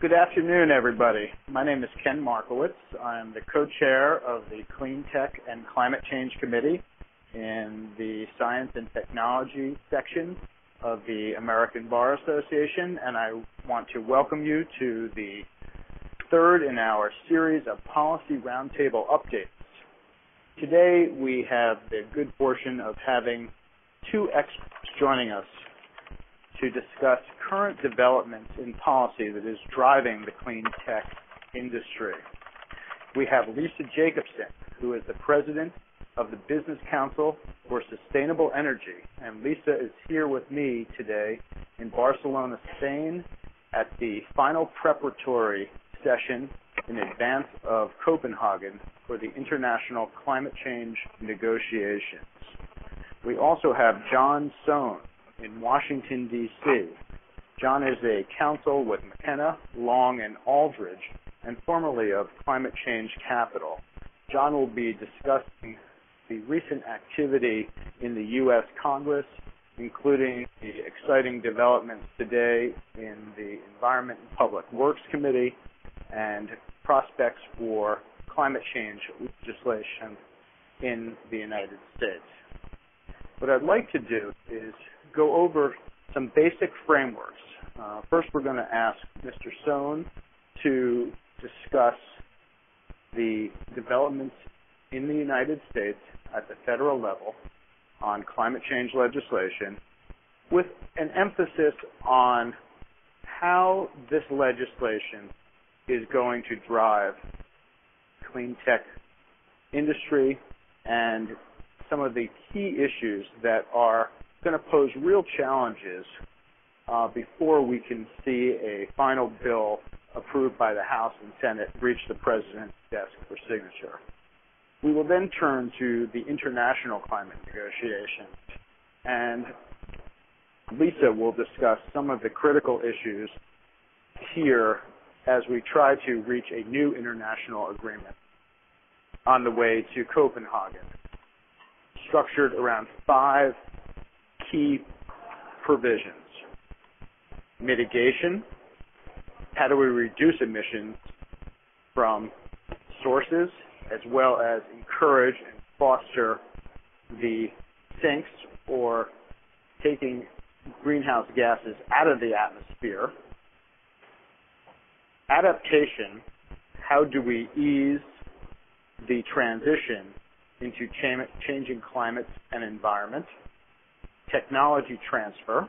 Good afternoon, everybody. My name is Ken Markowitz. I am the co-chair of the Clean Tech and Climate Change Committee in the Science and Technology section of the American Bar Association, and I want to welcome you to the third in our series of policy roundtable updates. Today, we have the good fortune of having two experts joining us to discuss current developments in policy that is driving the clean tech industry. We have Lisa Jacobson, who is the president of the Business Council for Sustainable Energy, and Lisa is here with me today in Barcelona, Spain, at the final preparatory session in advance of Copenhagen for the international climate change negotiations. We also have John Soane in Washington, D.C. John is a counsel with McKenna, Long, and Aldridge, and formerly of Climate Change Capital. John will be discussing the recent activity in the U.S. Congress, including the exciting developments today in the Environment and Public Works Committee and prospects for climate change legislation in the United States. What I'd like to do is go over some basic frameworks. First, we're going to ask Mr. Soane to discuss the developments in the United States at the federal level on climate change legislation, with an emphasis on how this legislation is going to drive clean tech industry and some of the key issues that are going to pose real challenges before we can see a final bill approved by the House and Senate reach the President's desk for signature. We will then turn to the international climate negotiations, and Lisa will discuss some of the critical issues here as we try to reach a new international agreement on the way to Copenhagen, structured around 5 key provisions. Mitigation, how do we reduce emissions from sources, as well as encourage and foster the sinks or taking greenhouse gases out of the atmosphere. Adaptation, how do we ease the transition into changing climates and environment. Technology transfer,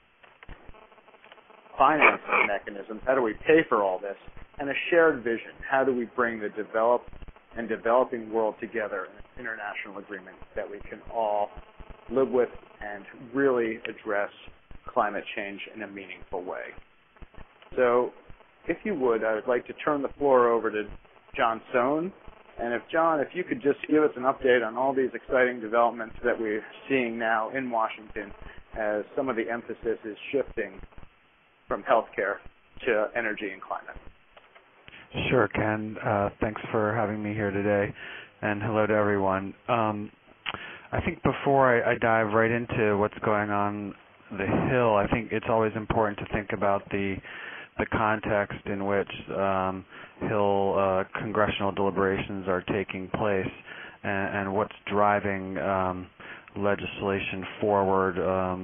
financing mechanisms, how do we pay for all this, and a shared vision, how do we bring the developed and developing world together in an international agreement that we can all live with and really address climate change in a meaningful way. So, if you would, I would like to turn the floor over to John Soane. And if you could just give us an update on all these exciting developments that we're seeing now in Washington as some of the emphasis is shifting from healthcare to energy and climate. Sure, Ken. Thanks for having me here today, and hello to everyone. I think before I dive right into what's going on the Hill, I think it's always important to think about the context in which Hill congressional deliberations are taking place and what's driving legislation forward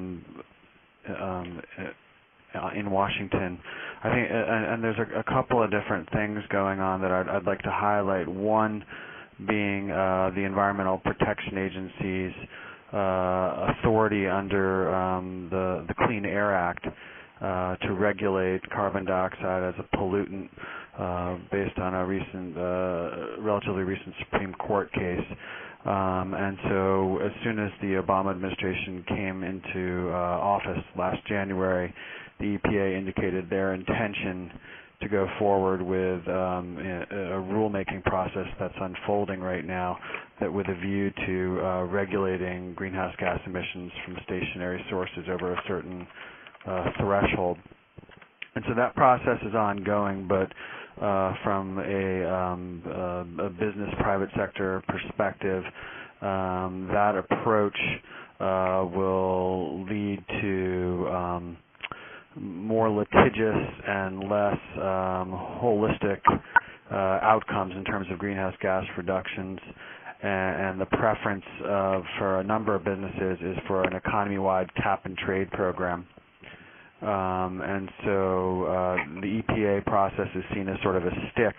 in Washington. I think, and there's a couple of different things going on that I'd like to highlight. One being the Environmental Protection Agency's authority under the Clean Air Act to regulate carbon dioxide as a pollutant based on a relatively recent Supreme Court case. And so as soon as the Obama administration came into office last January, the EPA indicated their intention to go forward with a rulemaking process that's unfolding right now that with a view to regulating greenhouse gas emissions from stationary sources over a certain threshold. And so that process is ongoing, but from a business private sector perspective, that approach will lead to more litigious and less holistic outcomes in terms of greenhouse gas reductions, and the preference for a number of businesses is for an economy-wide cap-and-trade program. And so the EPA process is seen as sort of a stick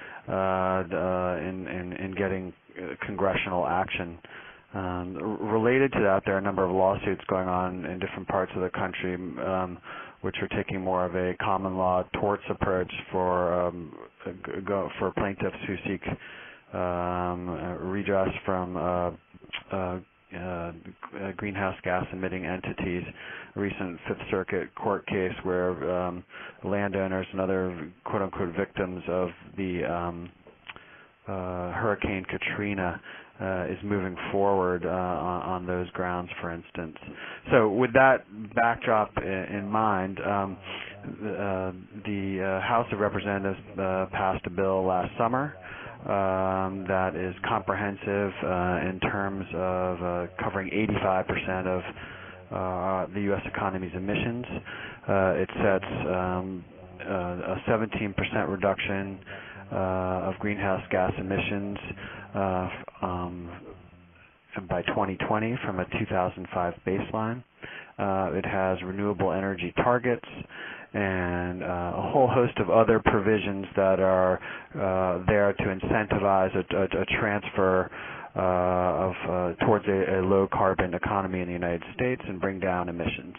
in getting congressional action. Related to that, there are a number of lawsuits going on in different parts of the country, which are taking more of a common law torts approach for plaintiffs who seek redress from greenhouse gas emitting entities. A recent Fifth Circuit court case where landowners and other quote unquote victims of the Hurricane Katrina is moving forward on those grounds, for instance. So with that backdrop in mind, the House of Representatives passed a bill last summer that is comprehensive in terms of covering 85% of the U.S. economy's emissions. It sets a 17% reduction of greenhouse gas emissions by 2020 from a 2005 baseline. It has renewable energy targets and a whole host of other provisions that are there to incentivize a transfer towards a low-carbon economy in the United States and bring down emissions.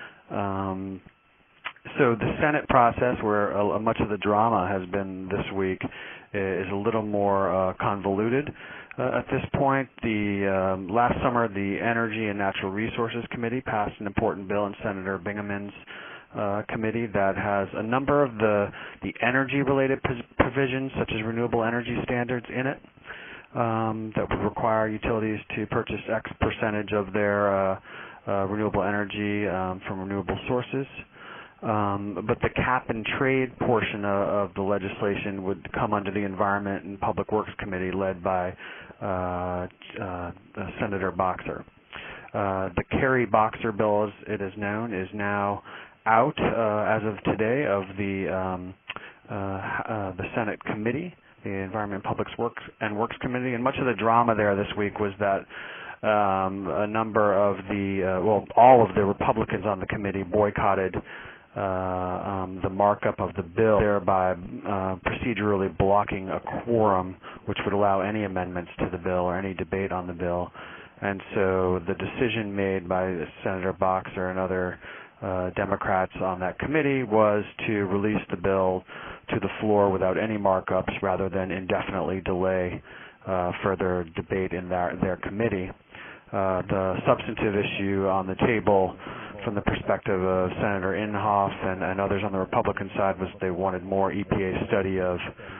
So the Senate process, where much of the drama has been this week, is a little more convoluted. At this point, last summer, the Energy and Natural Resources Committee passed an important bill in Senator Bingham's committee that has a number of the energy-related provisions, such as renewable energy standards, in it that would require utilities to purchase X percentage of their renewable energy from renewable sources. But the cap-and-trade portion of the legislation would come under the Environment and Public Works Committee led by Senator Boxer. The Kerry-Boxer bill, as it is known, is now out as of today of the Senate committee, the Environment and Public Works Committee. And much of the drama there this week was that a number of all of the Republicans on the committee boycotted the markup of the bill, thereby procedurally blocking a quorum which would allow any amendments to the bill or any debate on the bill. And so the decision made by Senator Boxer and other Democrats on that committee was to release the bill to the floor without any markups rather than indefinitely delay further debate in their committee. The substantive issue on the table from the perspective of Senator Inhofe and others on the Republican side was they wanted more EPA study of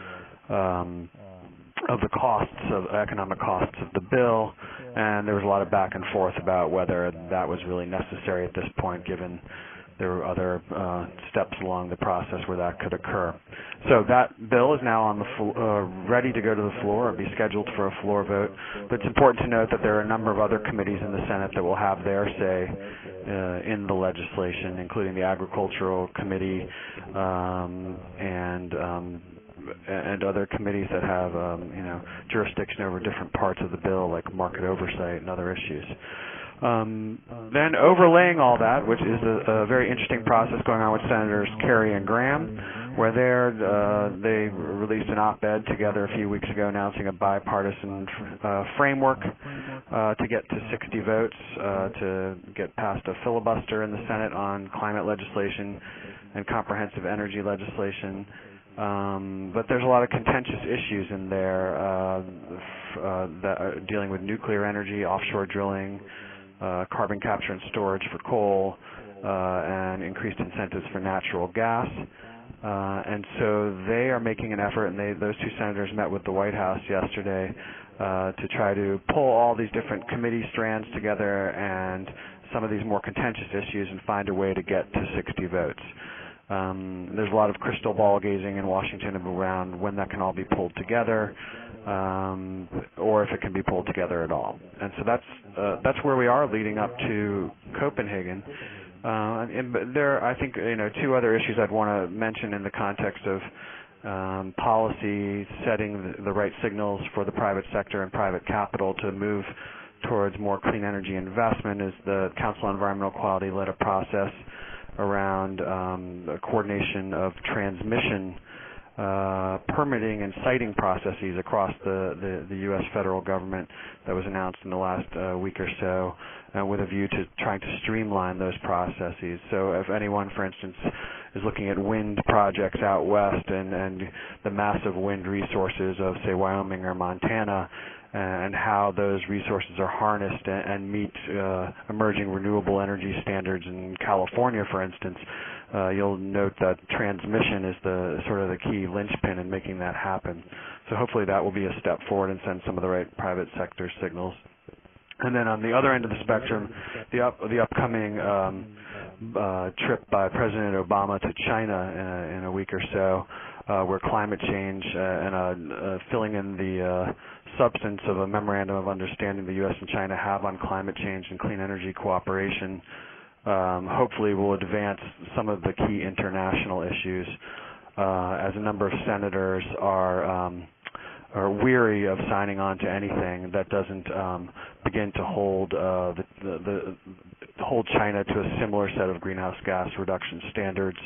the economic costs of the bill, and there was a lot of back and forth about whether that was really necessary at this point, given there were other steps along the process where that could occur. So that bill is now on the ready to go to the floor and be scheduled for a floor vote. But it's important to note that there are a number of other committees in the Senate that will have their say in the legislation, including the Agricultural Committee and other committees that have jurisdiction over different parts of the bill, like market oversight and other issues. Then overlaying all that, which is a very interesting process going on with Senators Kerry and Graham, where they released an op-ed together a few weeks ago announcing a bipartisan framework to get to 60 votes to get past a filibuster in the Senate on climate legislation and comprehensive energy legislation. But there's a lot of contentious issues in there that are dealing with nuclear energy, offshore drilling, carbon capture and storage for coal, and increased incentives for natural gas. And so they are making an effort, and those two senators met with the White House yesterday to try to pull all these different committee strands together and some of these more contentious issues and find a way to get to 60 votes. There's a lot of crystal ball gazing in Washington around when that can all be pulled together, or if it can be pulled together at all. And so that's where we are leading up to Copenhagen. But there, I think, two other issues I'd want to mention in the context of policy, setting the right signals for the private sector and private capital to move towards more clean energy investment is the Council on Environmental Quality led a process around the coordination of transmission permitting and siting processes across the U.S. federal government that was announced in the last week or so with a view to trying to streamline those processes. So if anyone, for instance, is looking at wind projects out west and the massive wind resources of, say, Wyoming or Montana, and how those resources are harnessed and meet emerging renewable energy standards in California, for instance, you'll note that transmission is the sort of the key linchpin in making that happen. So hopefully that will be a step forward and send some of the right private sector signals. And then on the other end of the spectrum, the upcoming trip by President Obama to China in a week or so, where climate change and filling in the substance of a memorandum of understanding the U.S. and China have on climate change and clean energy cooperation, hopefully will advance some of the key international issues, as a number of senators are weary of signing on to anything that doesn't begin to hold hold China to a similar set of greenhouse gas reduction standards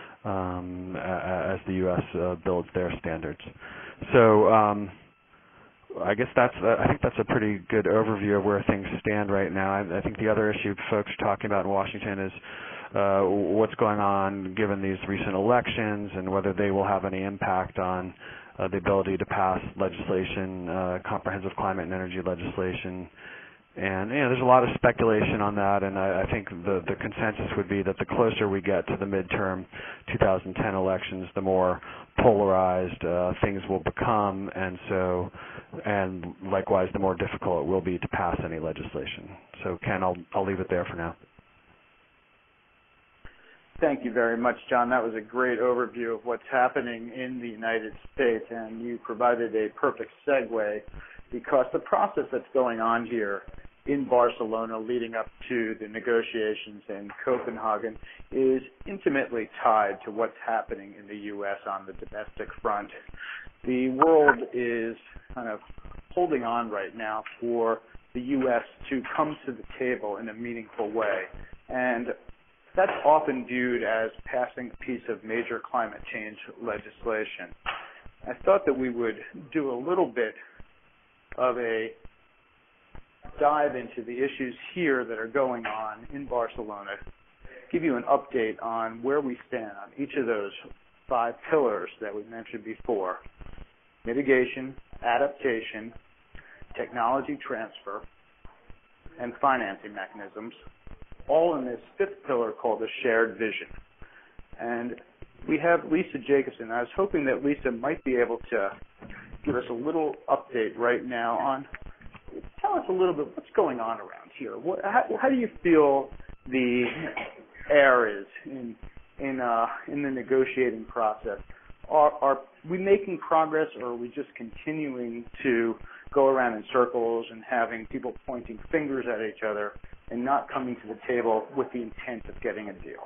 as the U.S. builds their standards. So I guess I think that's a pretty good overview of where things stand right now. I think the other issue folks are talking about in Washington is what's going on given these recent elections and whether they will have any impact on the ability to pass legislation, comprehensive climate and energy legislation. And there's a lot of speculation on that, and I think the consensus would be that the closer we get to the midterm 2010 elections, the more polarized things will become, and likewise the more difficult it will be to pass any legislation. So Ken, I'll leave it there for now. Thank you very much, John. That was a great overview of what's happening in the United States, and you provided a perfect segue because the process that's going on here in Barcelona leading up to the negotiations in Copenhagen is intimately tied to what's happening in the U.S. on the domestic front. The world is kind of holding on right now for the U.S. to come to the table in a meaningful way, and that's often viewed as passing a piece of major climate change legislation. I thought that we would do a little bit of a dive into the issues here that are going on in Barcelona, give you an update on where we stand on each of those 5 pillars that we mentioned before: mitigation, adaptation, technology transfer, and financing mechanisms, all in this 5th pillar called the shared vision. And we have Lisa Jacobson. I was hoping that Lisa might be able to give us a little update right now on, tell us a little bit what's going on around here. How do you feel the air is in the negotiating process? Are we making progress, or are we just continuing to go around in circles and having people pointing fingers at each other and not coming to the table with the intent of getting a deal?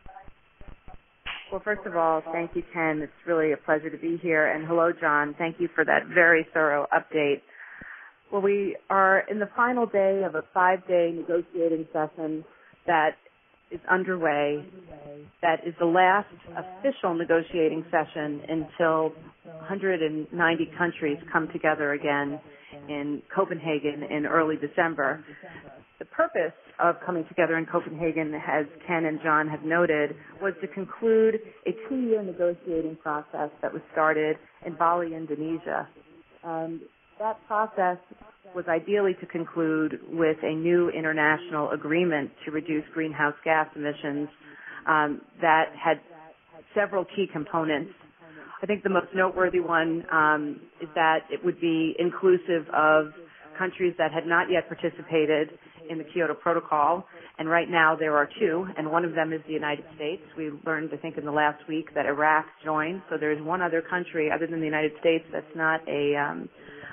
Well, first of all, thank you, Ken. It's really a pleasure to be here. And hello, John. Thank you for that very thorough update. Well, we are in the final day of a 5-day negotiating session that is underway. That is the last official negotiating session until 190 countries come together again in Copenhagen in early December. The purpose of coming together in Copenhagen, as Ken and John have noted, was to conclude a 2-year negotiating process that was started in Bali, Indonesia. That process was ideally to conclude with a new international agreement to reduce greenhouse gas emissions that had several key components. I think the most noteworthy one is that it would be inclusive of countries that had not yet participated in the Kyoto Protocol, and right now there are 2, and one of them is the United States. We learned, I think, in the last week that Iraq joined, so there's one other country other than the United States that's not a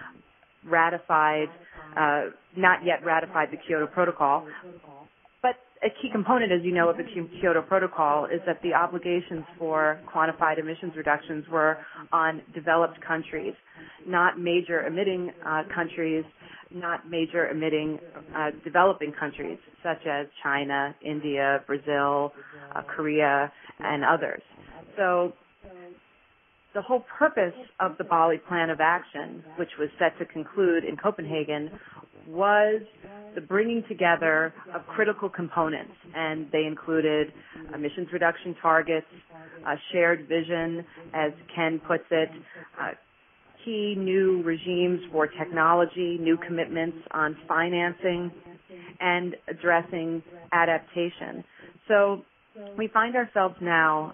not yet ratified the Kyoto Protocol. But a key component, as you know, of the Kyoto Protocol is that the obligations for quantified emissions reductions were on developed countries, not major emitting countries, not major emitting developing countries such as China, India, Brazil, Korea, and others. So the whole purpose of the Bali Plan of Action, which was set to conclude in Copenhagen, was the bringing together of critical components, and they included emissions reduction targets, a shared vision, as Ken puts it, key new regimes for technology, new commitments on financing, and addressing adaptation. So we find ourselves now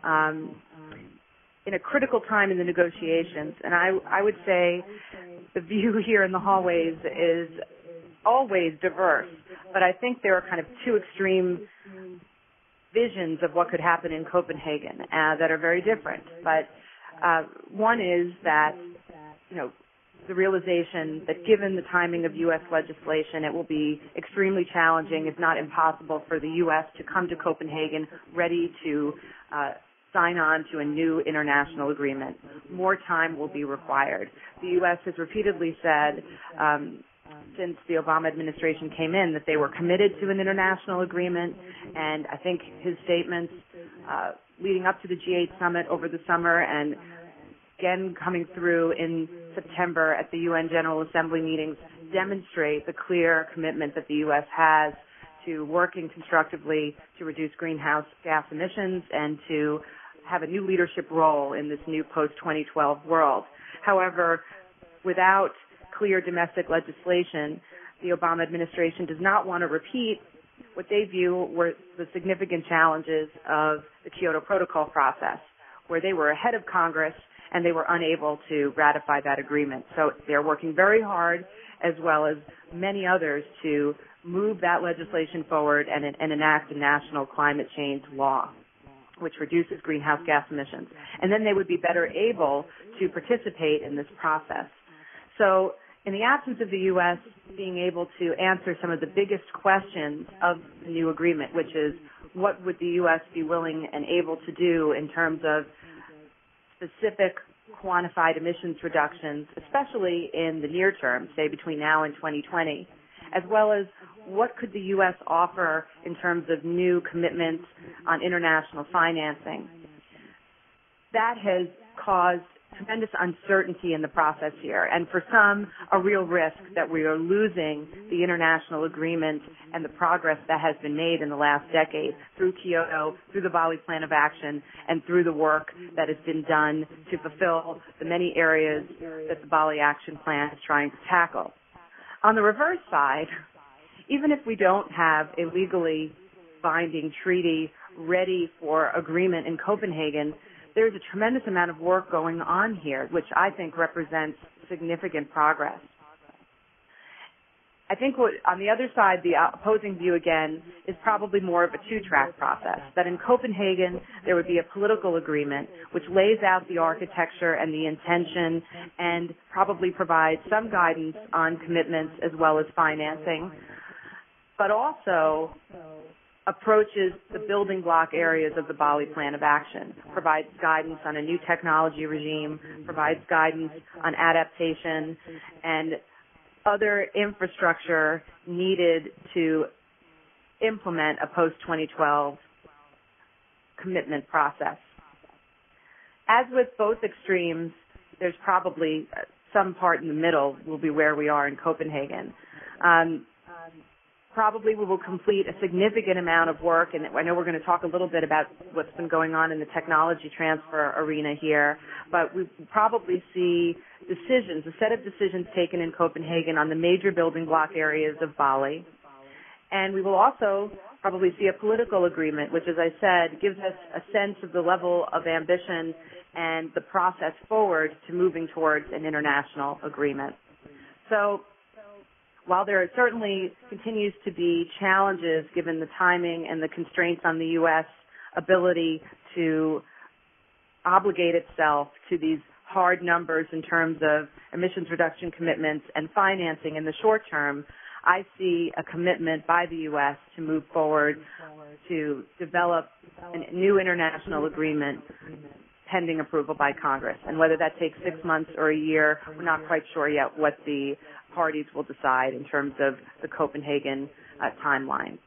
in a critical time in the negotiations, and I would say the view here in the hallways is always diverse, but I think there are kind of two extreme visions of what could happen in Copenhagen that are very different. But one is that, you know, the realization that given the timing of U.S. legislation, it will be extremely challenging, if not impossible, for the U.S. to come to Copenhagen ready to sign on to a new international agreement. More time will be required. The U.S. has repeatedly said since the Obama administration came in that they were committed to an international agreement, and I think his statements leading up to the G8 summit over the summer and again coming through in September at the UN General Assembly meetings demonstrate the clear commitment that the U.S. has to working constructively to reduce greenhouse gas emissions and to have a new leadership role in this new post-2012 world. However, without clear domestic legislation, the Obama administration does not want to repeat what they view were the significant challenges of the Kyoto Protocol process, where they were ahead of Congress and they were unable to ratify that agreement. So they're working very hard, as well as many others, to move that legislation forward and enact a national climate change law, which reduces greenhouse gas emissions. And then they would be better able to participate in this process. So in the absence of the U.S. being able to answer some of the biggest questions of the new agreement, which is what would the U.S. be willing and able to do in terms of specific quantified emissions reductions, especially in the near term, say between now and 2020, as well as what could the U.S. offer in terms of new commitments on international financing. That has caused tremendous uncertainty in the process here, and for some, a real risk that we are losing the international agreement and the progress that has been made in the last decade through Kyoto, through the Bali Plan of Action, and through the work that has been done to fulfill the many areas that the Bali Action Plan is trying to tackle. On the reverse side, even if we don't have a legally binding treaty ready for agreement in Copenhagen, there's a tremendous amount of work going on here, which I think represents significant progress. I think on the other side, the opposing view, again, is probably more of a two-track process, that in Copenhagen there would be a political agreement which lays out the architecture and the intention and probably provides some guidance on commitments as well as financing, but also approaches the building block areas of the Bali Plan of Action, provides guidance on a new technology regime, provides guidance on adaptation, and other infrastructure needed to implement a post-2012 commitment process. As with both extremes, there's probably some part in the middle will be where we are in Copenhagen. Probably we will complete a significant amount of work, and I know we're going to talk a little bit about what's been going on in the technology transfer arena here, but we probably see decisions, a set of decisions taken in Copenhagen on the major building block areas of Bali. And we will also probably see a political agreement, which, as I said, gives us a sense of the level of ambition and the process forward to moving towards an international agreement. So while there certainly continues to be challenges given the timing and the constraints on the U.S. ability to obligate itself to these hard numbers in terms of emissions reduction commitments and financing in the short term, I see a commitment by the U.S. to move forward to develop a new international agreement pending approval by Congress. And whether that takes 6 months or a year, we're not quite sure yet what the parties will decide in terms of the Copenhagen timeline.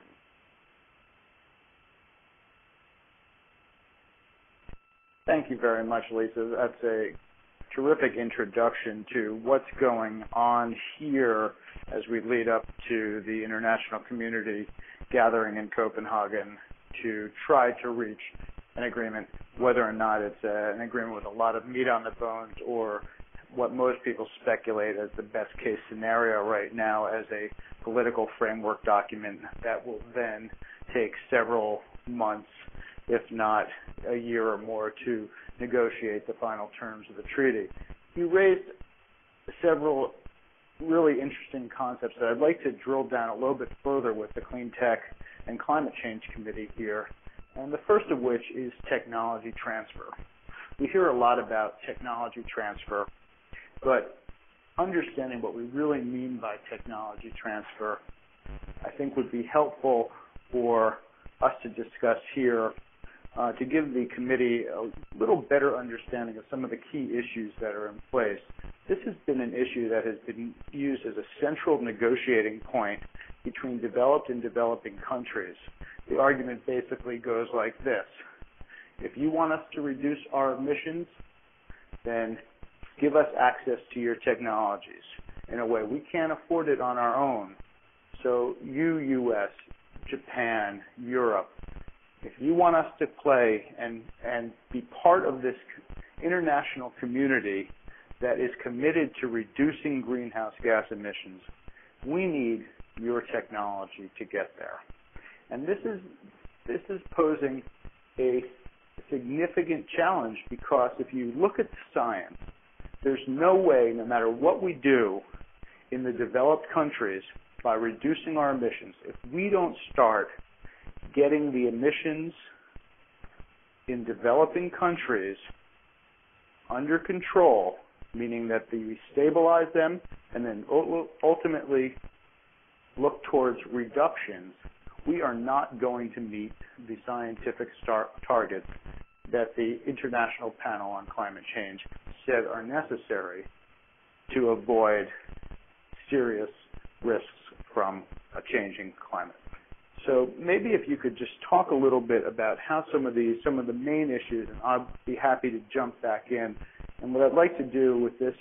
Thank you very much, Lisa. That's a terrific introduction to what's going on here as we lead up to the international community gathering in Copenhagen to try to reach an agreement, whether or not it's an agreement with a lot of meat on the bones or what most people speculate as the best case scenario right now as a political framework document that will then take several months, if not a year or more, to negotiate the final terms of the treaty. You raised several really interesting concepts that I'd like to drill down a little bit further with the Clean Tech and Climate Change Committee here, and the first of which is technology transfer. We hear a lot about technology transfer, but understanding what we really mean by technology transfer, I think would be helpful for us to discuss here to give the committee a little better understanding of some of the key issues that are in place. This has been an issue that has been used as a central negotiating point between developed and developing countries. The argument basically goes like this. If you want us to reduce our emissions, then give us access to your technologies in a way we can't afford it on our own. So you, U.S., Japan, Europe, if you want us to play and be part of this international community that is committed to reducing greenhouse gas emissions, we need your technology to get there. And this is posing a significant challenge because if you look at the science, there's no way, no matter what we do in the developed countries by reducing our emissions, if we don't start getting the emissions in developing countries under control, meaning that we stabilize them and then ultimately look towards reductions, we are not going to meet the scientific targets that the International Panel on Climate Change said are necessary to avoid serious risks from a changing climate. So maybe if you could just talk a little bit about how some of the main issues, and I'll be happy to jump back in. And what I'd like to do with this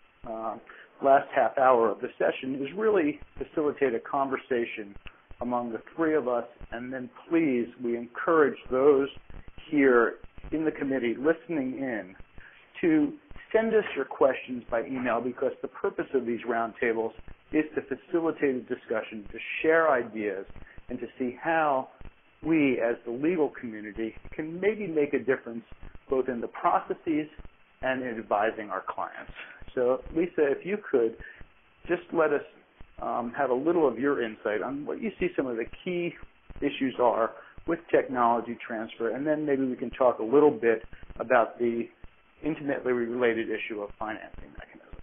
last half hour of the session is really facilitate a conversation among the three of us, and then please, we encourage those here in the committee listening in to send us your questions by email, because the purpose of these roundtables is to facilitate a discussion, to share ideas, and to see how we as the legal community can maybe make a difference both in the processes and in advising our clients. So, Lisa, if you could just let us have a little of your insight on what you see some of the key issues are with technology transfer, and then maybe we can talk a little bit about the intimately related issue of financing mechanisms.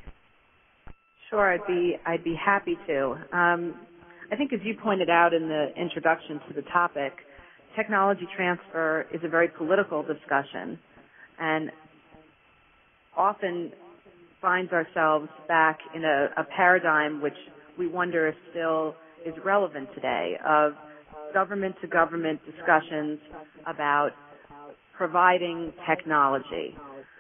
Sure, I'd be happy to. I think as you pointed out in the introduction to the topic, technology transfer is a very political discussion and often finds ourselves back in a paradigm which we wonder if still is relevant today, of government-to-government discussions about providing technology.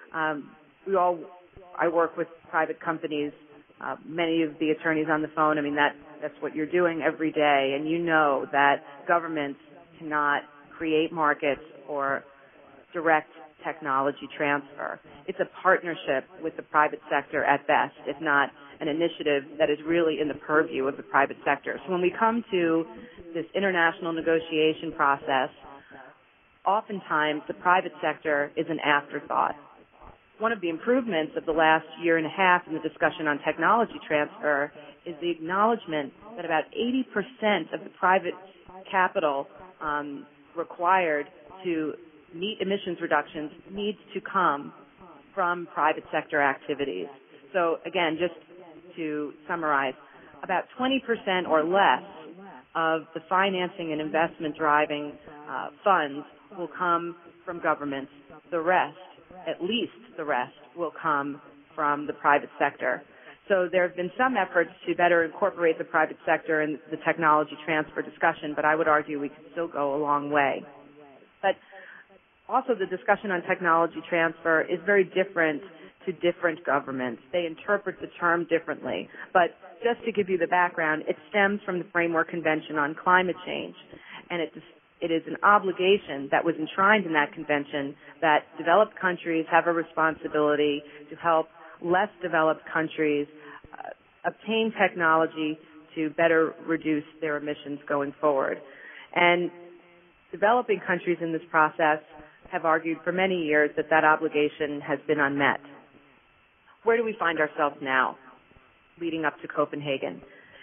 I work with private companies. Many of the attorneys on the phone, that's what you're doing every day, and you know that governments cannot create markets or direct technology transfer. It's a partnership with the private sector at best, if not an initiative that is really in the purview of the private sector. So when we come to this international negotiation process, oftentimes the private sector is an afterthought. One of the improvements of the last year and a half in the discussion on technology transfer is the acknowledgement that about 80% of the private capital required to meet emissions reductions needs to come from private sector activities. So again, just to summarize, about 20% or less of the financing and investment driving funds will come from governments. The rest, at least the rest, will come from the private sector. So there have been some efforts to better incorporate the private sector in the technology transfer discussion, but I would argue we could still go a long way. But also the discussion on technology transfer is very different to different governments. They interpret the term differently. But just to give you the background, it stems from the Framework Convention on Climate Change, and it is an obligation that was enshrined in that convention that developed countries have a responsibility to help less developed countries obtain technology to better reduce their emissions going forward. And developing countries in this process have argued for many years that that obligation has been unmet. Where do we find ourselves now, leading up to Copenhagen?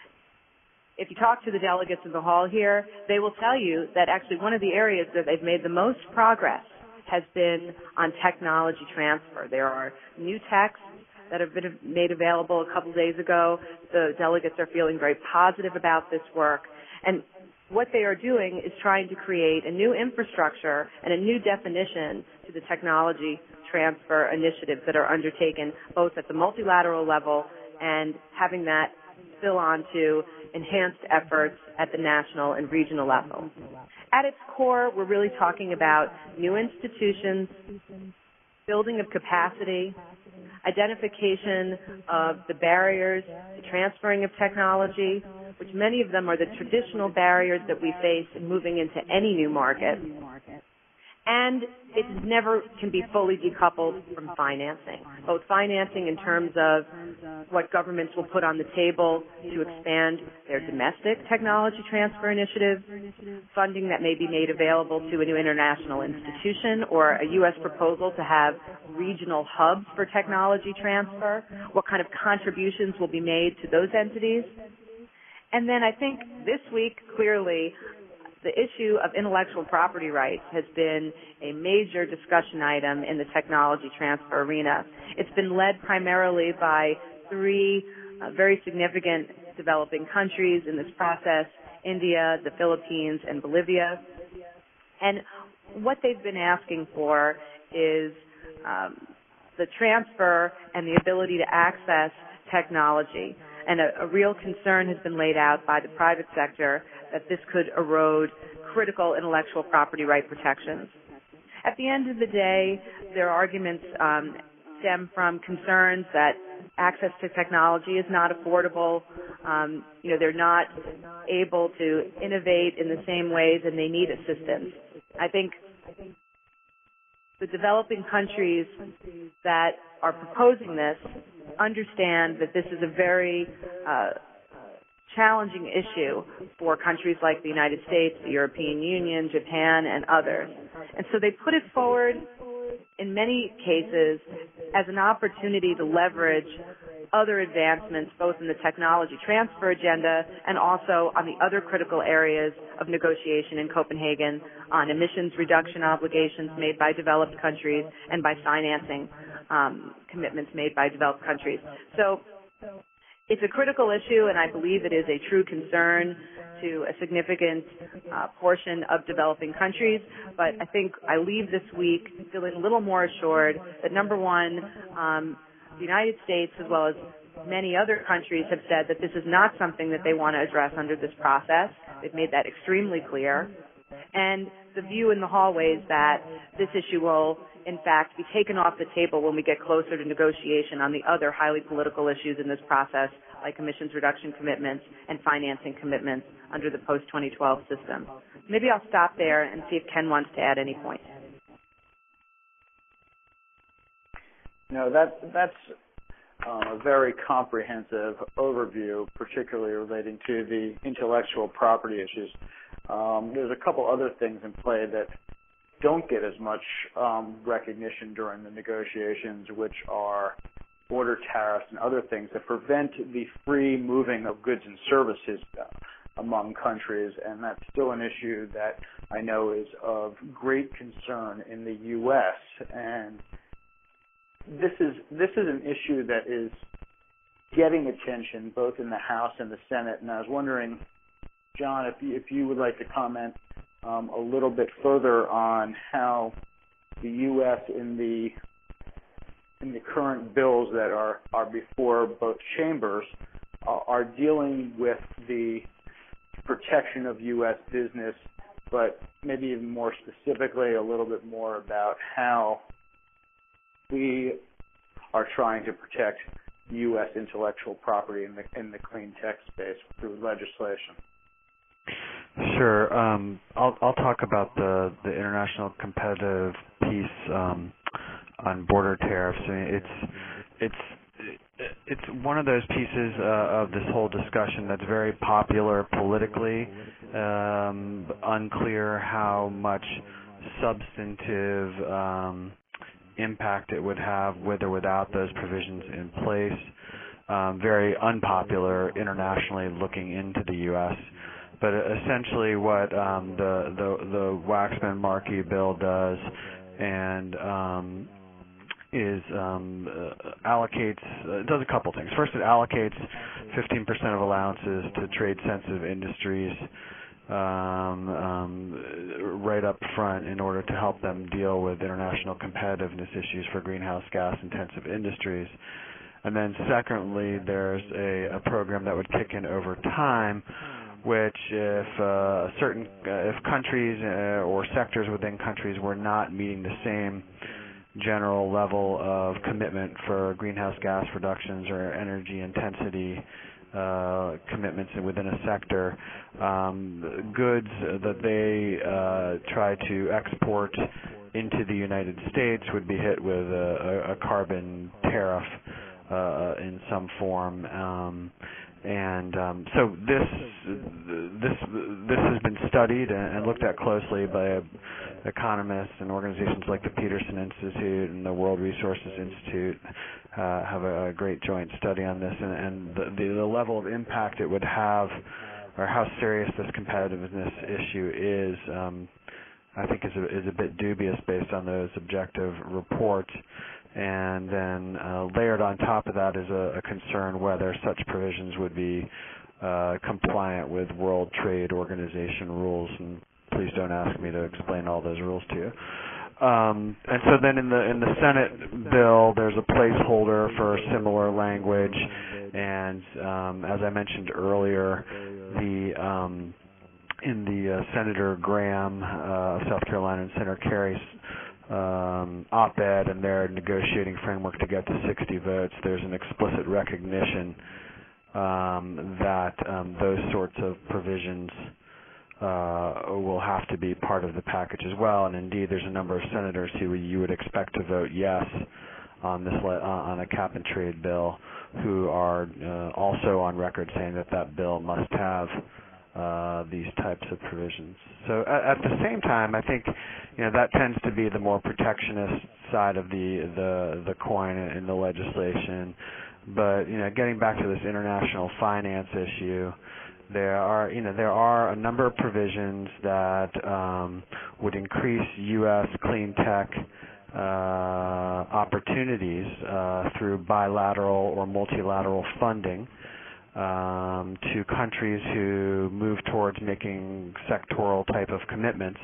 If you talk to the delegates in the hall here, they will tell you that actually one of the areas that they've made the most progress has been on technology transfer. There are new texts that have been made available a couple days ago. The delegates are feeling very positive about this work. And what they are doing is trying to create a new infrastructure and a new definition to the technology transfer initiatives that are undertaken both at the multilateral level and having that spill on to enhanced efforts at the national and regional level. At its core, we're really talking about new institutions, building of capacity, identification of the barriers to transferring of technology, which many of them are the traditional barriers that we face in moving into any new market. And it never can be fully decoupled from financing, both financing in terms of what governments will put on the table to expand their domestic technology transfer initiatives, funding that may be made available to a new international institution or a U.S. proposal to have regional hubs for technology transfer, what kind of contributions will be made to those entities. And then I think this week, clearly, the issue of intellectual property rights has been a major discussion item in the technology transfer arena. It's been led primarily by three very significant developing countries in this process: India, the Philippines, and Bolivia. And what they've been asking for is the transfer and the ability to access technology. And a real concern has been laid out by the private sector that this could erode critical intellectual property right protections. At the end of the day, their arguments stem from concerns that access to technology is not affordable. They're not able to innovate in the same ways, and they need assistance. I think the developing countries that are proposing this understand that this is a very challenging issue for countries like the United States, the European Union, Japan, and others. And so they put it forward in many cases as an opportunity to leverage other advancements, both in the technology transfer agenda and also on the other critical areas of negotiation in Copenhagen on emissions reduction obligations made by developed countries and by financing commitments made by developed countries. So it's a critical issue, and I believe it is a true concern to a significant portion of developing countries. But I think I leave this week feeling a little more assured that, number one, the United States, as well as many other countries, have said that this is not something that they want to address under this process. They've made that extremely clear. And the view in the hallways that this issue will, in fact, be taken off the table when we get closer to negotiation on the other highly political issues in this process, like emissions reduction commitments and financing commitments under the post-2012 system. Maybe I'll stop there and see if Ken wants to add any points. No, that's a very comprehensive overview, particularly relating to the intellectual property issues. There's a couple other things in play that don't get as much recognition during the negotiations, which are border tariffs and other things that prevent the free moving of goods and services among countries, and that's still an issue that I know is of great concern in the U.S. And this is an issue that is getting attention both in the House and the Senate. And I was wondering, John, if you would like to comment a little bit further on how the U.S. in the current bills that are before both chambers are dealing with the protection of U.S. business, but maybe even more specifically a little bit more about how we are trying to protect U.S. intellectual property in the clean tech space through legislation. Sure. I'll talk about the international competitive piece on border tariffs. I mean, it's one of those pieces of this whole discussion that's very popular politically. Unclear how much substantive impact it would have with or without those provisions in place. Very unpopular internationally looking into the U.S. But essentially what the Waxman-Markey bill does and allocates, does a couple things. First, it allocates 15% of allowances to trade-sensitive industries right up front in order to help them deal with international competitiveness issues for greenhouse gas-intensive industries. And then secondly, there's a program that would kick in over time, which if countries or sectors within countries were not meeting the same general level of commitment for greenhouse gas reductions or energy intensity commitments within a sector, goods that they try to export into the United States would be hit with a carbon tariff in some form. So this has been studied and looked at closely by economists and organizations like the Peterson Institute and the World Resources Institute have a great joint study on this, and the level of impact it would have, or how serious this competitiveness issue is, I think is a bit dubious based on those objective reports. And then layered on top of that is a concern whether such provisions would be compliant with World Trade Organization rules. And please don't ask me to explain all those rules to you. And so then in the Senate bill, there's a placeholder for similar language. And as I mentioned earlier, in the Senator Graham of South Carolina and Senator Kerry's op-ed and their negotiating framework to get to 60 votes, there's an explicit recognition that those sorts of provisions will have to be part of the package as well. And indeed, there's a number of senators who you would expect to vote yes on this on a cap-and-trade bill who are also on record saying that bill must have these types of provisions. So at the same time, I think that tends to be the more protectionist side of the coin in the legislation. But getting back to this international finance issue, there are a number of provisions that would increase U.S. clean tech opportunities through bilateral or multilateral funding to countries who move towards making sectoral type of commitments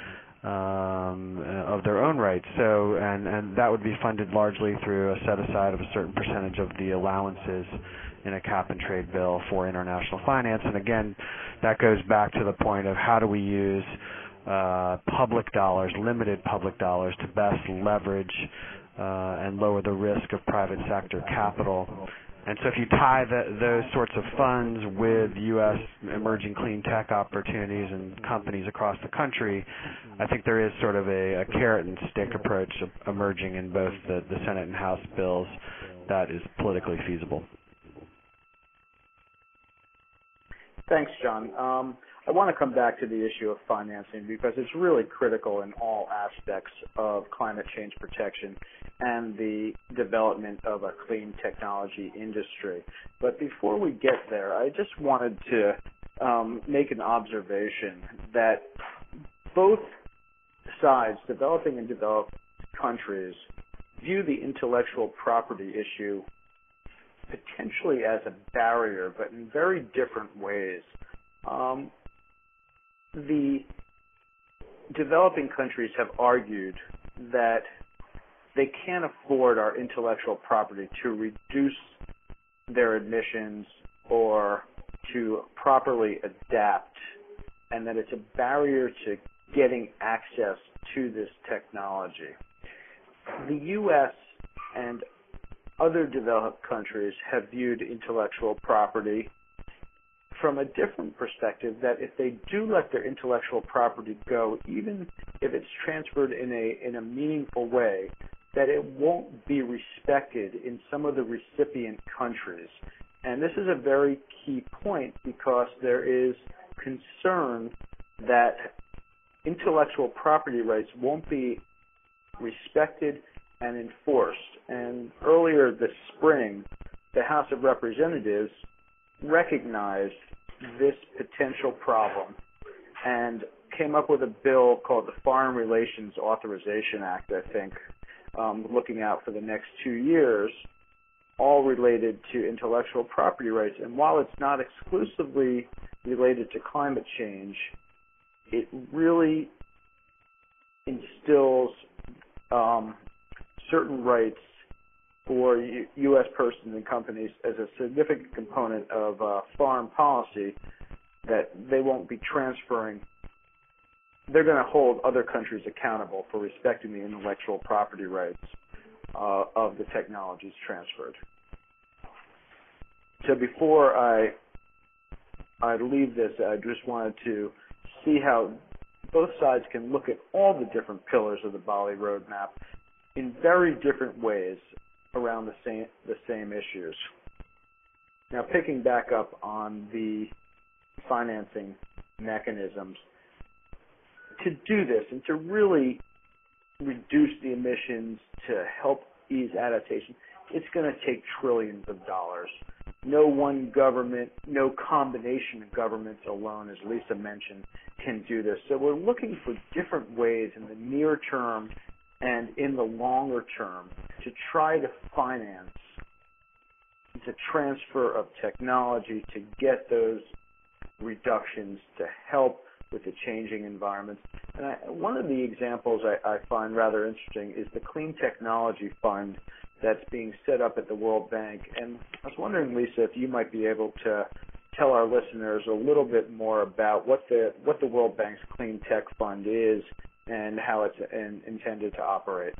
of their own right. So, and that would be funded largely through a set aside of a certain percentage of the allowances in a cap-and-trade bill for international finance. And again, that goes back to the point of how do we use public dollars, limited public dollars, to best leverage and lower the risk of private sector capital. And so if you tie those sorts of funds with U.S. emerging clean tech opportunities and companies across the country, I think there is sort of a carrot and stick approach emerging in both the Senate and House bills that is politically feasible. Thanks, John. I want to come back to the issue of financing because it's really critical in all aspects of climate change protection and the development of a clean technology industry. But before we get there, I just wanted to make an observation that both sides, developing and developed countries, view the intellectual property issue potentially as a barrier, but in very different ways. The developing countries have argued that they can't afford our intellectual property to reduce their emissions or to properly adapt, and that it's a barrier to getting access to this technology. The U.S. and other developed countries have viewed intellectual property from a different perspective, that if they do let their intellectual property go, even if it's transferred in a meaningful way, that it won't be respected in some of the recipient countries. And this is a very key point because there is concern that intellectual property rights won't be respected and enforced. And earlier this spring, the House of Representatives recognized this potential problem and came up with a bill called the Foreign Relations Authorization Act, I think, looking out for the next 2 years, all related to intellectual property rights. And while it's not exclusively related to climate change, it really instills certain rights for U.S. persons and companies as a significant component of foreign policy that they won't be transferring. They're going to hold other countries accountable for respecting the intellectual property rights of the technologies transferred. So before I leave this, I just wanted to see how both sides can look at all the different pillars of the Bali roadmap in very different ways around the same issues. Now, picking back up on the financing mechanisms, to do this and to really reduce the emissions to help ease adaptation, it's going to take trillions of dollars. No one government, no combination of governments alone, as Lisa mentioned, can do this. So we're looking for different ways in the near term and in the longer term to try to finance the transfer of technology to get those reductions to help with the changing environments. And one of the examples I find rather interesting is the Clean Technology Fund that's being set up at the World Bank. And I was wondering, Lisa, if you might be able to tell our listeners a little bit more about what the World Bank's Clean Tech Fund is and how it's intended to operate.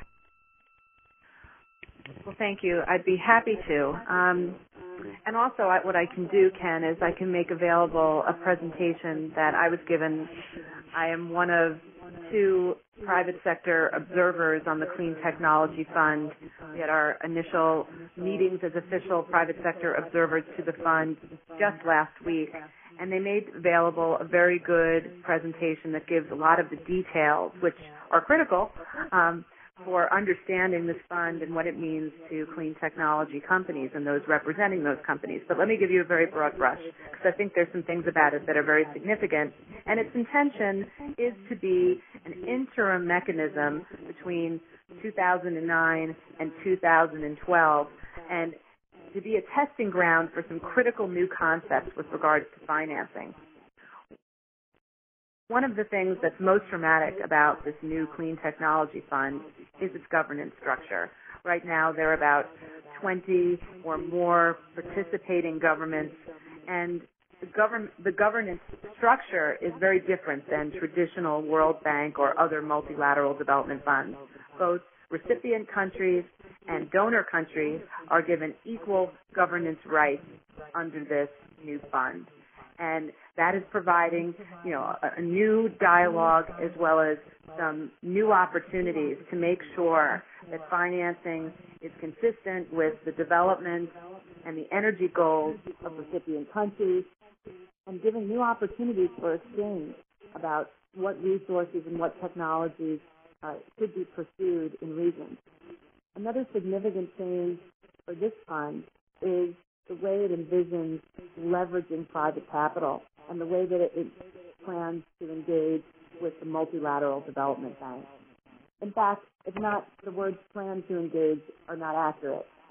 Well, thank you. I'd be happy to. And also what I can do, Ken, is I can make available a presentation that I was given. I am one of 2 private sector observers on the Clean Technology Fund. We had our initial meetings as official private sector observers to the fund just last week, and they made available a very good presentation that gives a lot of the details, which are critical for understanding this fund and what it means to clean technology companies and those representing those companies. But let me give you a very broad brush, because I think there's some things about it that are very significant. And its intention is to be an interim mechanism between 2009 and 2012, and to be a testing ground for some critical new concepts with regards to financing. One of the things that's most dramatic about this new Clean Technology Fund is its governance structure. Right now, there are about 20 or more participating governments, and the governance structure is very different than traditional World Bank or other multilateral development funds. Both recipient countries and donor countries are given equal governance rights under this new fund. And that is providing, a new dialogue as well as some new opportunities to make sure that financing is consistent with the development and the energy goals of recipient countries, and giving new opportunities for exchange about what resources and what technologies should be pursued in regions. Another significant change for this fund is the way it envisions leveraging private capital and the way that it plans to engage with the multilateral development bank. In fact, if not, the words plan to engage are not accurate.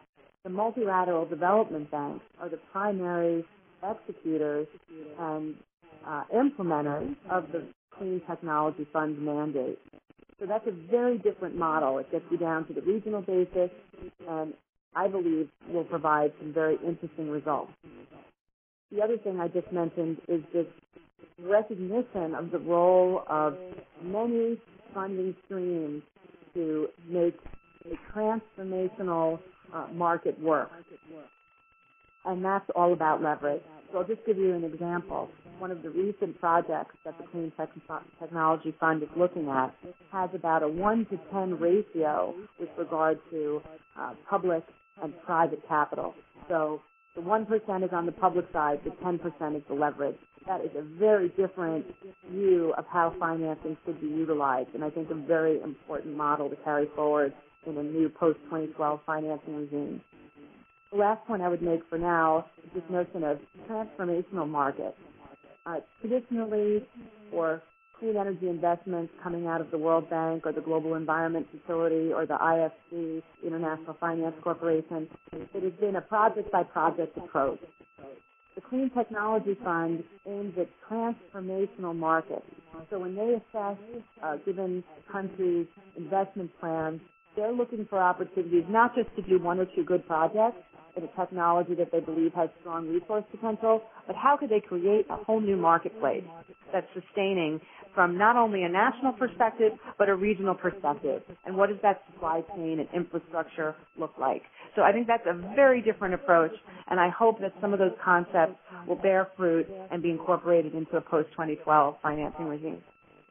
the multilateral development banks are the primary executors and implementers of the Clean Technology Fund mandate. So that's a very different model. It gets you down to the regional basis, and I believe will provide some very interesting results. The other thing I just mentioned is this recognition of the role of many funding streams to make a transformational market work. And that's all about leverage. So I'll just give you an example. One of the recent projects that the Clean Technology Fund is looking at has about a 1 to 10 ratio with regard to public and private capital. So the 1% is on the public side, the 10% is the leverage. That is a very different view of how financing should be utilized, and I think a very important model to carry forward in a new post-2012 financing regime. The last point I would make for now is this notion of transformational markets. Traditionally, for clean energy investments coming out of the World Bank or the Global Environment Facility or the IFC, International Finance Corporation, it has been a project-by-project approach. The Clean Technology Fund aims at transformational markets. So when they assess given countries' investment plans, they're looking for opportunities not just to do one or two good projects in a technology that they believe has strong resource potential, but how could they create a whole new marketplace that's sustaining from not only a national perspective, but a regional perspective? And what does that supply chain and infrastructure look like? So I think that's a very different approach, and I hope that some of those concepts will bear fruit and be incorporated into a post-2012 financing regime.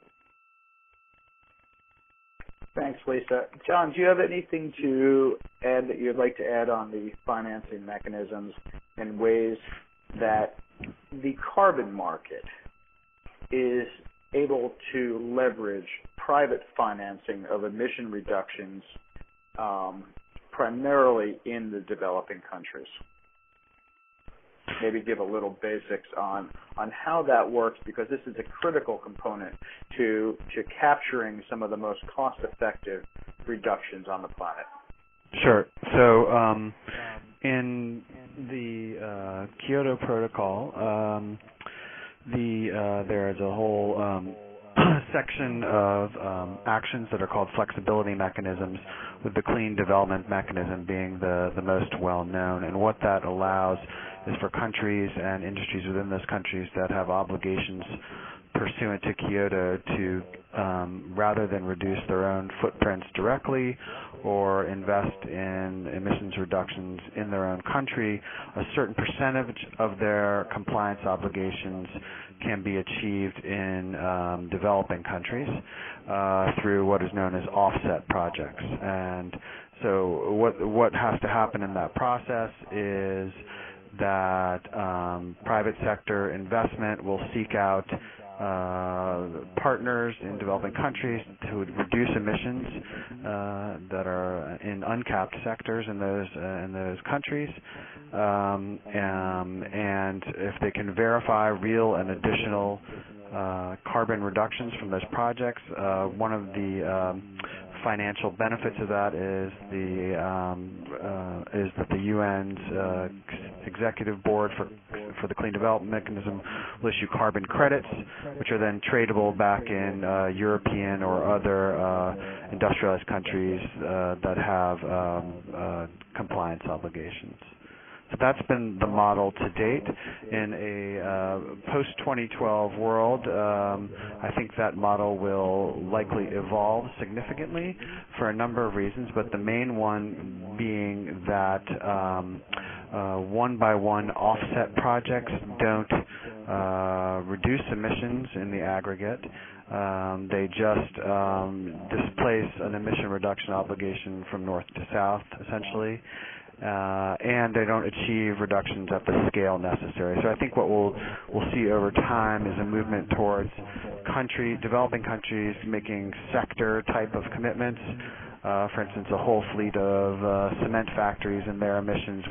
Thanks, Lisa. John, do you have anything to add that you'd like to add on the financing mechanisms and ways that the carbon market is able to leverage private financing of emission reductions primarily in the developing countries? Maybe give a little basics on how that works, because this is a critical component to capturing some of the most cost-effective reductions on the planet. Sure. So in the Kyoto Protocol, there is a whole section of actions that are called flexibility mechanisms, with the clean development mechanism being the most well-known. And what that allows is for countries and industries within those countries that have obligations pursuant to Kyoto to, rather than reduce their own footprints directly or invest in emissions reductions in their own country, a certain percentage of their compliance obligations can be achieved in developing countries through what is known as offset projects. And so what has to happen in that process is that private sector investment will seek out partners in developing countries to reduce emissions that are in uncapped sectors in those countries, and if they can verify real and additional carbon reductions from those projects, one of the financial benefits of that is that the UN's executive board for the Clean Development Mechanism will issue carbon credits, which are then tradable back in European or other industrialized countries that have compliance obligations. So that's been the model to date. In a post-2012 world, I think that model will likely evolve significantly for a number of reasons, but the main one being that one-by-one offset projects don't reduce emissions in the aggregate. They just displace an emission reduction obligation from north to south, essentially. And they don't achieve reductions at the scale necessary. So I think what we'll see over time is a movement towards developing countries making sector type of commitments. For instance, a whole fleet of cement factories and their emissions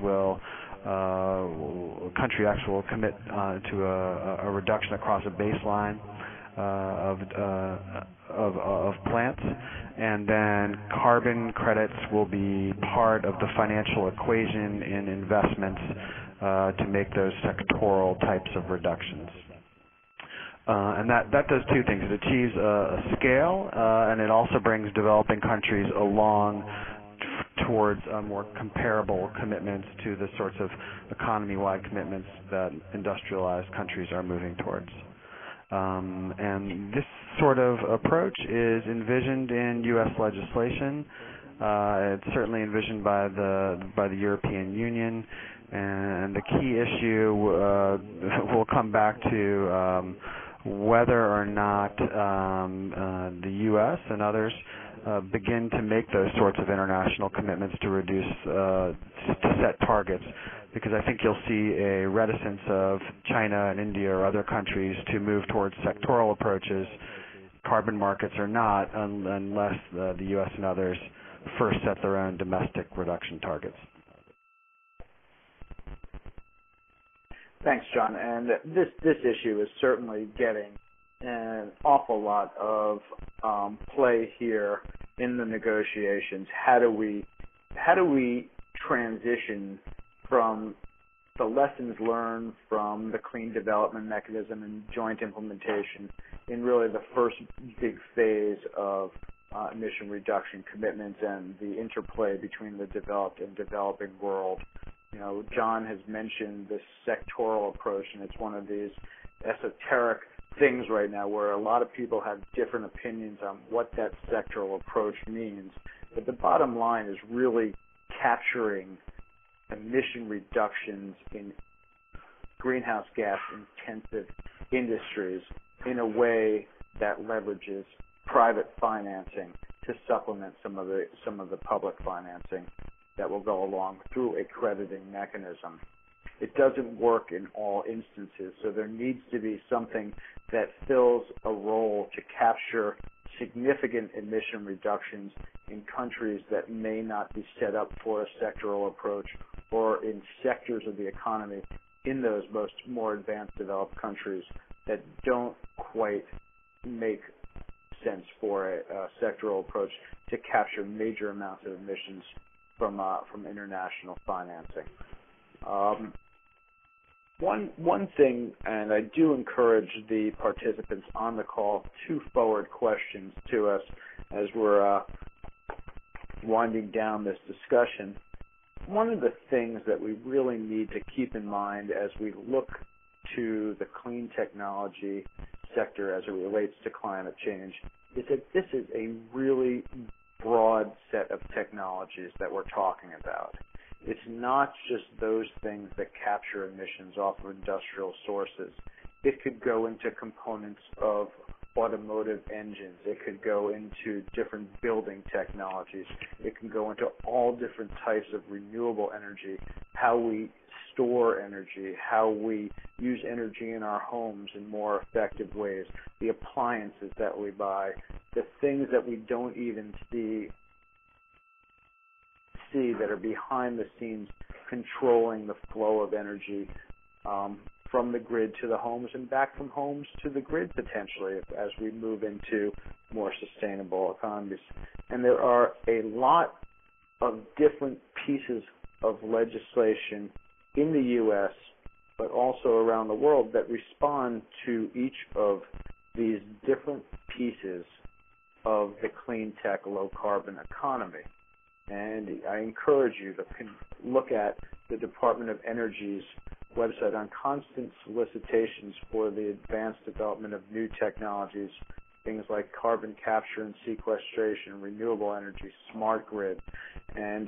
country actually will commit to a reduction across a baseline. of plants, and then carbon credits will be part of the financial equation in investments to make those sectoral types of reductions. And that does two things. It achieves a scale, and it also brings developing countries along towards more comparable commitments to the sorts of economy-wide commitments that industrialized countries are moving towards. And this sort of approach is envisioned in U.S. legislation. It's certainly envisioned by the European Union, and the key issue will come back to whether or not the U.S. and others begin to make those sorts of international commitments to reduce, to set targets, because I think you'll see a reticence of China and India or other countries to move towards sectoral approaches, carbon markets or not, unless the U.S. and others first set their own domestic reduction targets. Thanks, John. And this issue is certainly getting an awful lot of play here in the negotiations. How do we transition from the lessons learned from the Clean Development Mechanism and joint implementation in really the first big phase of emission reduction commitments and the interplay between the developed and developing world? You know, John has mentioned this sectoral approach, and it's one of these esoteric things right now where a lot of people have different opinions on what that sectoral approach means. But the bottom line is really capturing emission reductions in greenhouse gas intensive industries in a way that leverages private financing to supplement some of the public financing that will go along through a crediting mechanism. It doesn't work in all instances, so there needs to be something that fills a role to capture significant emission reductions in countries that may not be set up for a sectoral approach, or in sectors of the economy in those more advanced developed countries that don't quite make sense for a sectoral approach to capture major amounts of emissions from international financing. One thing, and I do encourage the participants on the call to forward questions to us as we're winding down this discussion. One of the things that we really need to keep in mind as we look to the clean technology sector as it relates to climate change is that this is a really broad set of technologies that we're talking about. It's not just those things that capture emissions off of industrial sources. It could go into components of automotive engines. It could go into different building technologies. It can go into all different types of renewable energy, how we store energy, how we use energy in our homes in more effective ways, the appliances that we buy, the things that we don't even see that are behind the scenes controlling the flow of energy from the grid to the homes and back from homes to the grid potentially as we move into more sustainable economies. And there are a lot of different pieces of legislation in the U.S., but also around the world that respond to each of these different pieces of the clean tech, low carbon economy. And I encourage you to look at the Department of Energy's website on constant solicitations for the advanced development of new technologies, things like carbon capture and sequestration, renewable energy, smart grid, and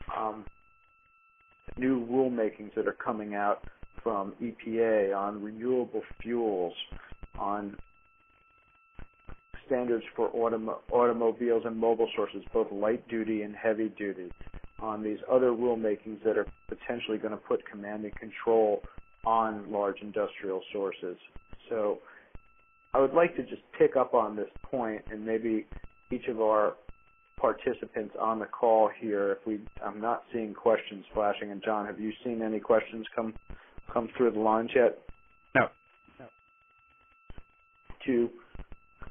new rulemakings that are coming out from EPA on renewable fuels, on standards for automobiles and mobile sources, both light duty and heavy duty, on these other rulemakings that are potentially going to put command and control on large industrial sources. So I would like to just pick up on this point, and maybe each of our participants on the call here, I'm not seeing questions flashing. And John, have you seen any questions come through the lines yet? No. To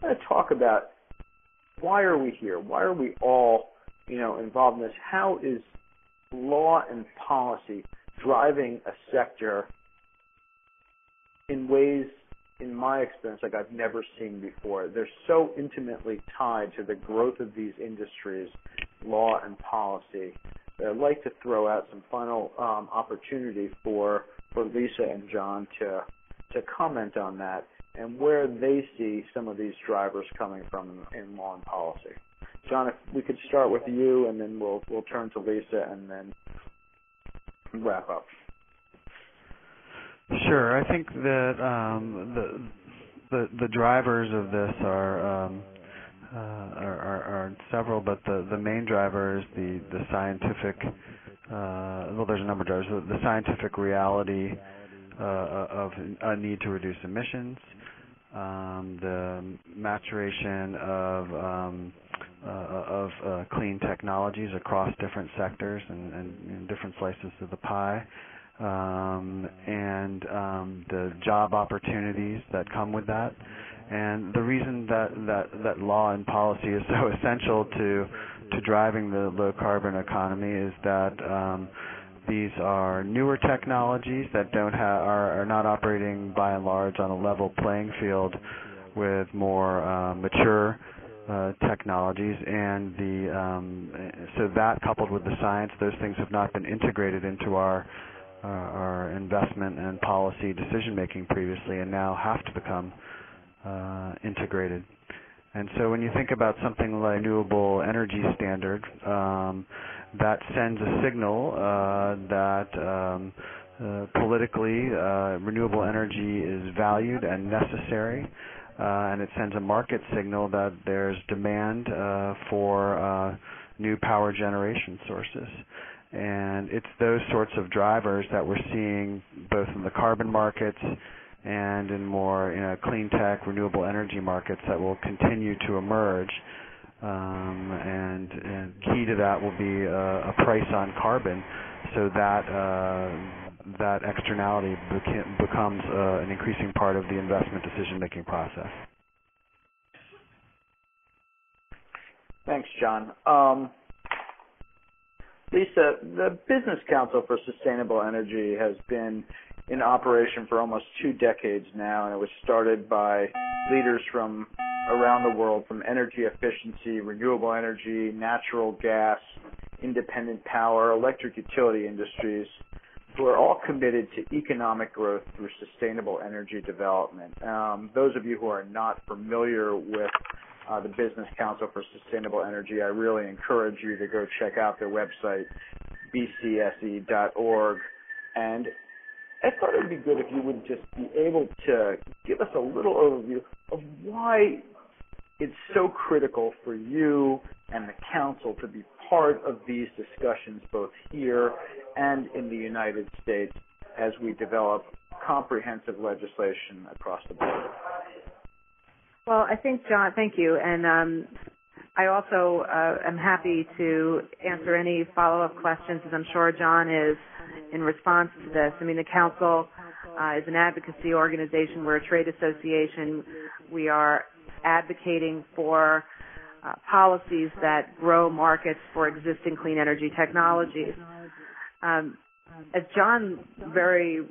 want to talk about why are we here? Why are we all, involved in this? How is law and policy driving a sector in ways, in my experience, like I've never seen before? They're so intimately tied to the growth of these industries, law and policy. I'd like to throw out some final opportunity for Lisa and John to comment on that and where they see some of these drivers coming from in law and policy. John, if we could start with you, and then we'll turn to Lisa and then wrap up. Sure. I think that the drivers of this are several, but the main driver is the scientific. There's a number of drivers. The scientific reality of a need to reduce emissions, the maturation of clean technologies across different sectors and different slices of the pie, and the job opportunities that come with that. And the reason that law and policy is so essential to driving the low carbon economy is that these are newer technologies that are not operating by and large on a level playing field with more mature technologies, and so that coupled with the science, those things have not been integrated into our investment and policy decision making previously, and now have to become integrated. And so when you think about something like renewable energy standard, that sends a signal that politically renewable energy is valued and necessary, and it sends a market signal that there's demand for new power generation sources. And it's those sorts of drivers that we're seeing both in the carbon markets and in more clean tech, renewable energy markets that will continue to emerge. And key to that will be a price on carbon, so that externality becomes an increasing part of the investment decision-making process. Thanks, John. Lisa, the Business Council for Sustainable Energy has been in operation for almost 2 decades now, and it was started by leaders from around the world, from energy efficiency, renewable energy, natural gas, independent power, electric utility industries, who are all committed to economic growth through sustainable energy development. Those of you who are not familiar with the Business Council for Sustainable Energy, I really encourage you to go check out their website, bcse.org. And I thought it would be good if you would just be able to give us a little overview of why it's so critical for you and the Council to be part of these discussions both here and in the United States as we develop comprehensive legislation across the board. Well, I think, John, thank you. And I also am happy to answer any follow-up questions, as I'm sure John is, in response to this. I mean, the Council is an advocacy organization. We're a trade association. We are advocating for policies that grow markets for existing clean energy technologies. As John very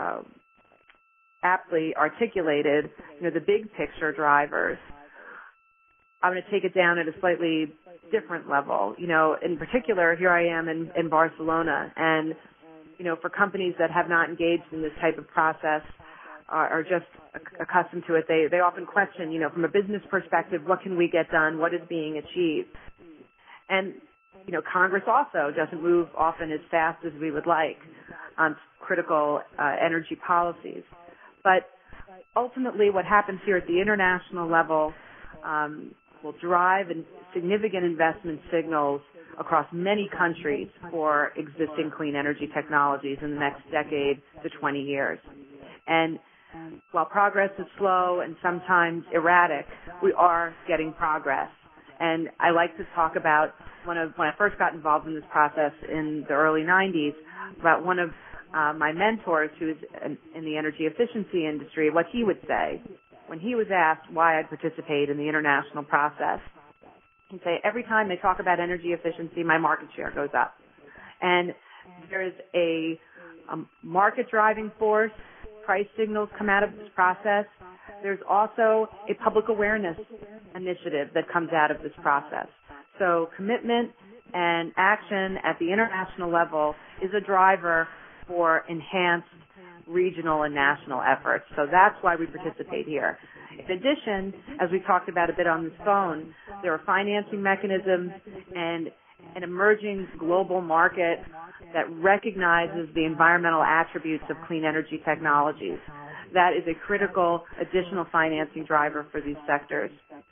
aptly articulated, the big picture drivers, I'm going to take it down at a slightly different level. In particular, here I am in Barcelona, and, for companies that have not engaged in this type of process, are just accustomed to it, they often question, from a business perspective, what can we get done? What is being achieved? And, Congress also doesn't move often as fast as we would like on critical energy policies. But ultimately what happens here at the international level will drive significant investment signals across many countries for existing clean energy technologies in the next decade to 20 years. And while progress is slow and sometimes erratic, we are getting progress. And I like to talk about when I first got involved in this process in the early 90s, about one of my mentors who is in the energy efficiency industry, what he would say when he was asked why I'd participate in the international process, he'd say, every time they talk about energy efficiency, my market share goes up. And there's a market driving force. Price signals come out of this process. There's also a public awareness initiative that comes out of this process. So commitment and action at the international level is a driver for enhanced regional and national efforts. So that's why we participate here. In addition, as we talked about a bit on this phone, there are financing mechanisms and an emerging global market that recognizes the environmental attributes of clean energy technologies. That is a critical additional financing driver for these sectors.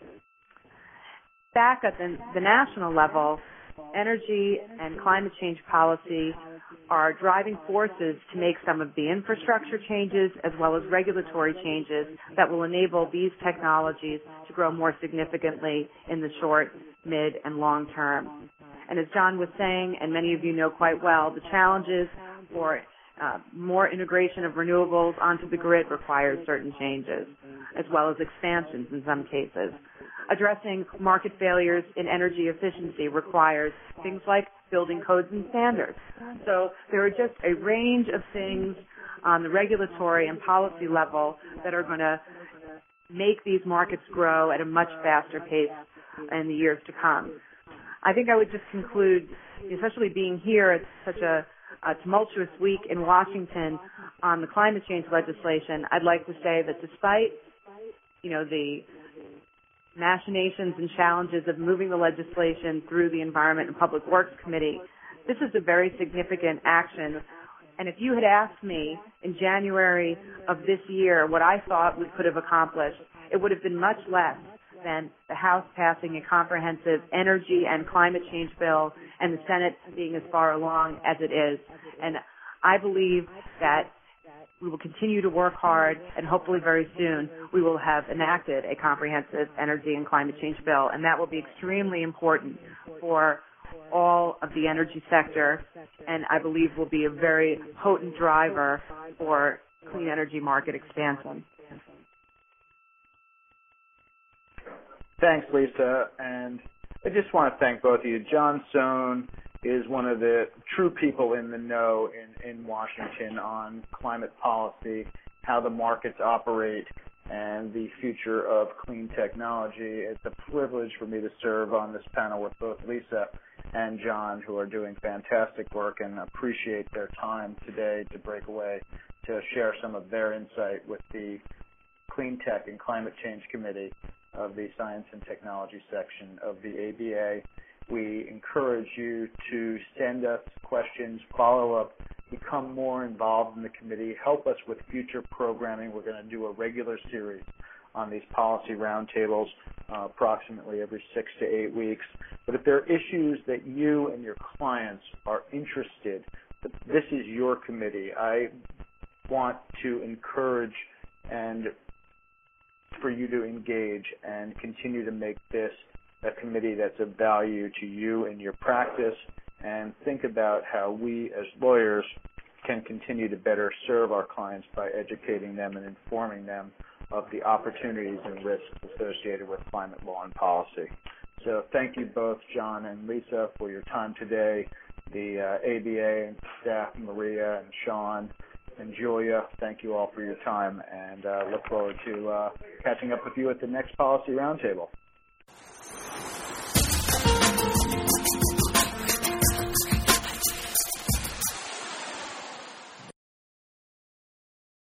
Back at the national level, energy and climate change policy are driving forces to make some of the infrastructure changes as well as regulatory changes that will enable these technologies to grow more significantly in the short, mid, and long term. And as John was saying, and many of you know quite well, the challenges for more integration of renewables onto the grid requires certain changes, as well as expansions in some cases. Addressing market failures in energy efficiency requires things like building codes and standards. So there are just a range of things on the regulatory and policy level that are going to make these markets grow at a much faster pace in the years to come. I think I would just conclude, especially being here at such a tumultuous week in Washington on the climate change legislation, I'd like to say that despite, the machinations and challenges of moving the legislation through the Environment and Public Works Committee, this is a very significant action. And if you had asked me in January of this year what I thought we could have accomplished, it would have been much less than the House passing a comprehensive energy and climate change bill and the Senate being as far along as it is. And I believe that we will continue to work hard, and hopefully very soon we will have enacted a comprehensive energy and climate change bill, and that will be extremely important for all of the energy sector, and I believe will be a very potent driver for clean energy market expansion. Thanks, Lisa, and I just want to thank both of you. John Sohn is one of the true people in the know in Washington on climate policy, how the markets operate, and the future of clean technology. It's a privilege for me to serve on this panel with both Lisa and John, who are doing fantastic work, and appreciate their time today to break away to share some of their insight with the Clean Tech and Climate Change Committee of the Science and Technology section of the ABA. We encourage you to send us questions, follow up, become more involved in the committee, help us with future programming. We're going to do a regular series on these policy roundtables approximately every 6 to 8 weeks. But if there are issues that you and your clients are interested, this is your committee. I want to encourage and for you to engage and continue to make this a committee that's of value to you and your practice, and think about how we as lawyers can continue to better serve our clients by educating them and informing them of the opportunities and risks associated with climate law and policy. So thank you both, John and Lisa, for your time today. The ABA and staff, Maria and Sean and Julia, thank you all for your time, and look forward to catching up with you at the next policy roundtable.